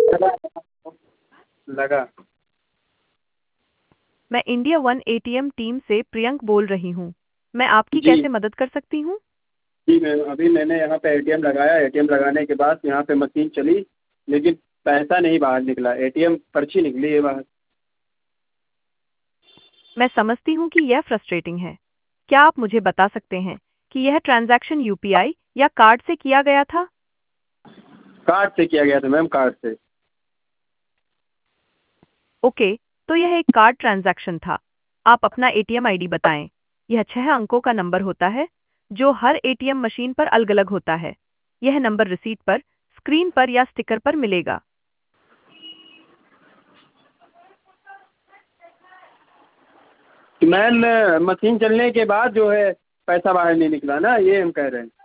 लगा। मैं India One ATM team से प्रियंक बोल रही हूँ। मैं आपकी जी कैसे मदद कर सकती हूँ? जी मैम, अभी मैंने यहाँ पे एटीएम लगाया। एटीएम लगाने के बाद यहाँ पे मशीन चली, लेकिन पैसा नहीं बाहर निकला। एटीएम पर्ची निकली है बाहर। मैं समझती हूँ कि यह फ्रस्ट्रेटिंग है। क्या आप मुझे बता सकते हैं कि यह ट्रांजैक्शन यूपीआई या कार्ड से किया गया था? कार्ड से किया गया था मैम, कार्ड से। ओके, तो यह एक कार्ड ट्रांजैक्शन था। आप अपना एटीएम आईडी बताएं। यह 6 अंकों का नंबर होता है जो हर एटीएम मशीन पर अलग-अलग होता है। यह नंबर रिसीट पर, स्क्रीन पर या स्टिकर पर मिलेगा। तो मैम, मशीन चलने के बाद जो है पैसा बाहर नहीं निकला ना, ये हम कह रहे हैं।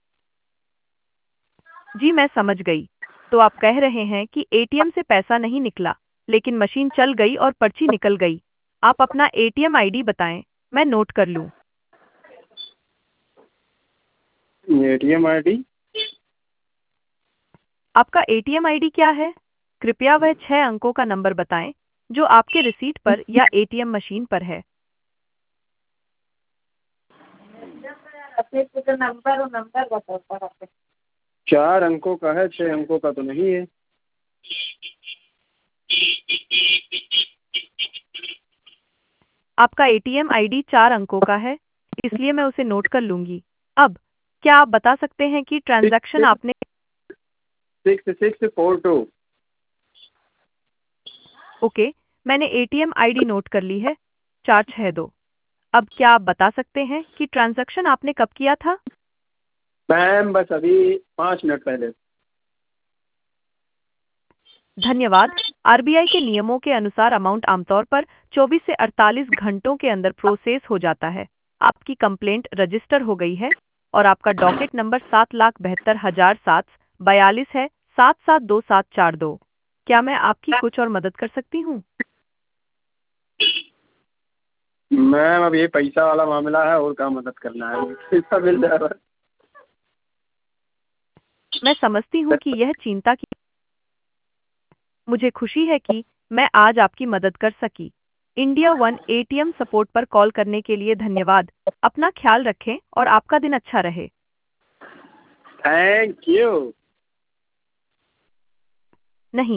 जी मैं समझ गई। तो आप कह रहे हैं कि एटीएम से पैसा नहीं निकला, लेकिन मशीन चल गई और पर्ची निकल गई। आप अपना एटीएम आईडी बताएं, मैं नोट कर लूं। ATM ID? आपका एटीएम आईडी क्या है? कृपया वह 6 अंकों का नंबर बताएं जो आपके रिसीट पर या एटीएम मशीन पर है। नंबर बताओ। 4 अंकों का है, 6 अंकों का तो नहीं है। आपका एटीएम आईडी 4 अंकों का है, इसलिए मैं उसे नोट कर लूंगी। अब क्या आप बता सकते हैं कि ट्रांजैक्शन सिक्स आपने? 6642। ओके, मैंने एटीएम आईडी नोट कर ली है, 462। अब क्या आप बता सकते हैं कि ट्रांजैक्शन आपने कब किया था? मैम बस अभी 5 मिनट पहले। धन्यवाद। आरबीआई के नियमों के अनुसार अमाउंट आमतौर पर 24 से 48 घंटों के अंदर प्रोसेस हो जाता है। आपकी कंप्लेंट रजिस्टर हो गई है और आपका डॉकेट नंबर 7,72,742 है, 772742। क्या मैं आपकी कुछ और मदद कर सकती हूँ? मैम अब ये पैसा वाला मामला है, और क्या मदद करना है? पैसा मिल जाए बस। मैं समझती हूँ कि यह चिंता की। मुझे खुशी है कि मैं आज आपकी मदद कर सकी। इंडिया वन एटीएम सपोर्ट पर कॉल करने के लिए धन्यवाद। अपना ख्याल रखें और आपका दिन अच्छा रहे। Thank you.